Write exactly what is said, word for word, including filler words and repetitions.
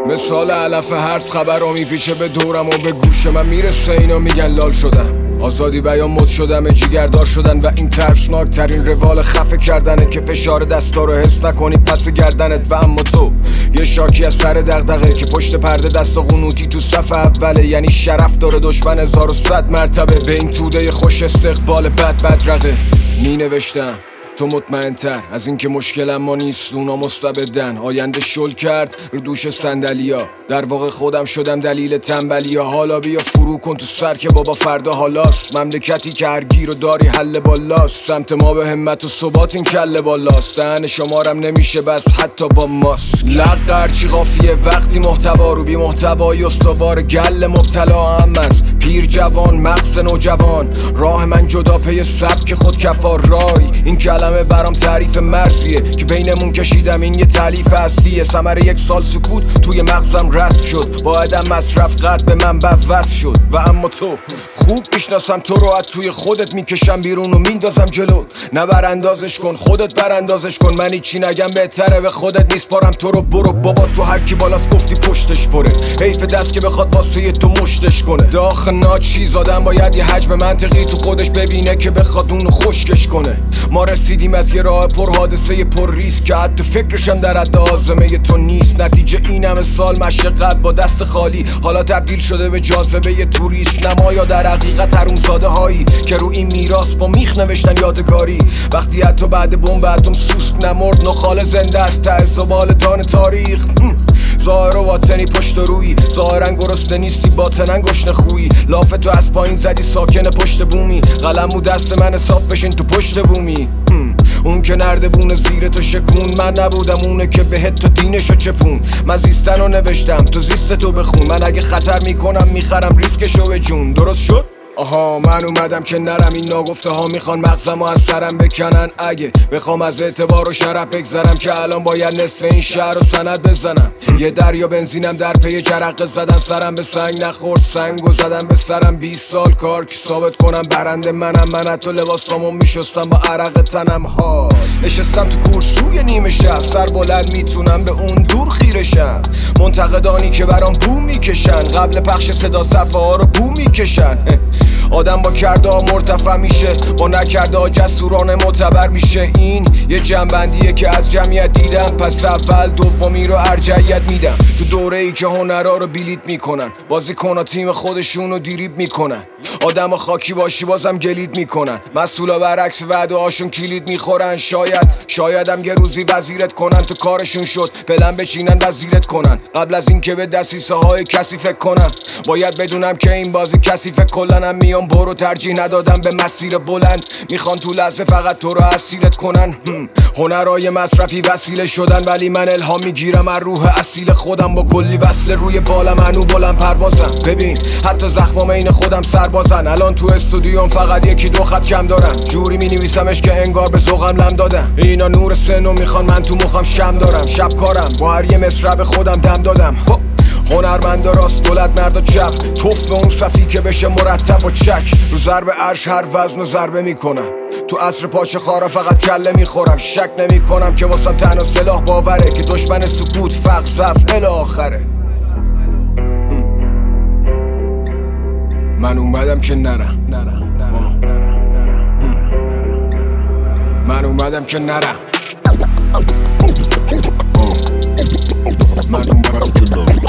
مثال علف هرز خبر رو میپیچه به دورم و به گوش من میرسه. اینا میگن لال شدم، آزادی بیان مد شدم، جیگردار شدن و این ترسناک ترین روال خفه کردنه که فشار دستا رو حس نکنی پس گردنت. و اما تو یه شاکی از سر دغدغه که پشت پرده دست و قنوتی تو صف اوله. یعنی شرف داره دشمن هزار و صد مرتبه به این توده خوش استقبال بد بدرقه. می نوشتم تو مطمئن تر از این که مشکلم ما نیست، اونا مستبدن. آینده شل کرد رو دوش صندلیا، در واقع خودم شدم دلیل تنبلیا. حالا بیا فرو کن تو سر که بابا فردا حالاست. مملکتی که هر گیر و داری حل بالاست. سمت ما به همت و ثبات این کله بالاست. دهن شمارم نمیشه بس حتی با ماست. لق هرچی قافیه وقتی محتوا رو بی محتوای استوار گل مبتلا هم است. پیر جوان مغز نوجوان، راه من جدا پی سبک خود کفار رای. این کلمه برام تعریف مرزیه که بینمون کشیدم، این یه تالیف اصلیه. ثمره یک سال سکوت توی مغزم رست شد، با عدم مصرف قد به من بوست شد. و اما تو خوب میشناسم تو رو، از توی خودت میکشم بیرون و میندازم جلو. نه براندازش کن خودت براندازش کن، من هیچی نگم بهتره به خودت میسپارم تو رو. برو بابا تو هر کی بالاست گفتی پشتش پره، حیف دست که بخواد واسه تو مشتش کنه. داخل ناچیز آدم باید یه حجم منطقی تو خودش ببینه که بخواد اونو خشکش کنه. ما رسیدیم از یه راه پر حادثه پر ریسک که حتی فکرشم در حد آزمه تو نیست. نتیجه این همه سال مشقت با دست خالی حالا تبدیل شده به جاذبه یه توریست. نمایا در حقیقت حرومزاده هایی که رو این میراث با میخ نوشتن یادگاری. وقتی حتی بعد بمب اتم سوسک نمرد، نخال زنده است ته زبال دان تاریخ. ظاهر و باطنی پشت روی، ظاهرا گرسنه نیستی باطنن گشنه خویی. لاف تو از پایین زدی ساکن پشت بومی، قلمو دست من صاف بشین تو پشت بومی. اون که نردبون زیر تو شکون، من نبودم اونه که بهت تو دینشو چپون. من زیستن رو نوشتم تو زیست تو بخون، من اگه خطر میکنم میخرم ریسکشو به جون. درست شد؟ آها من اومدم که نرم، این ناگفته ها میخوان مغزمو از سرم بکنن. اگه بخوام از اعتبار و شرف بگذرم که الان باید نصف این شهر رو سند بزنم. یه دریا بنزینم در پی جرقه زدن، سرم به سنگ نخورد سنگو زدم به سرم. بیست سال کار که ثابت کنم برنده منم، من حتی لباسامو میشستم با عرق تنم. ها نشستم تو کورسوی نیمه شب، سر بلند میتونم به اون دور خیرشم. منتقدانی که برام بو میکشن، قبل پخش صدا صفحه ها رو بو میکشن. آدم با کرده ها مرتفع میشه، با نکرده ها جسورانه معتبر میشه. این یه جنبندیه که از جمعیت دیدم، پس اول دومی رو ارجحیت میدم. تو دوره ای که هنرها رو بیلیت میکنن، بازیکن ها تیم خودشون رو دیریب میکنن. آدم ها خاکی باشی بازم گلید میکنن، مسئولا برعکس وعده هاشون کلید میخورن. شاید شایدم یه روزی وزیرت کنن، تو کارشون شد پلن بچینن وزیرت کنن. قبل از این که به دسیسه های کسی فکر کنم، باید بدونم که این بازی کسی فکر کلنم. میام برو ترجیح ندادم به مسیر بلند، میخوان تو لحظه فقط تو رو اسیرت کنن. هنرهای مصرفی وسیله شدن، ولی من الهام میگیرم از روح اصیل خودم. با کلی وصل روی بالم هنو بلند پروازم. ببین حتی زخمام این خودم سربازن. الان تو استودیوم فقط یکی دو خط کم دارم، جوری مینویسمش که انگار به ذوقم لم دادم. اینا نور سنو میخوان، من تو مخم شم دارم. شب کارم با هر یه مصرع خودم دم دادم. هنرمند راست دولت مرد و چپ، توف به اون صفی که بشه مرتب و چک. رو ضرب عرش هر وزن و ضربه میکنم، تو عصر پاچه خارا فقط کله میخورم. شک نمی کنم که واسم تنها سلاح باوره، که دشمن سکوت فقر ضعف الی آخره. من اومدم که نرم، نرم نرم من اومدم که نرم من اومدم که نرم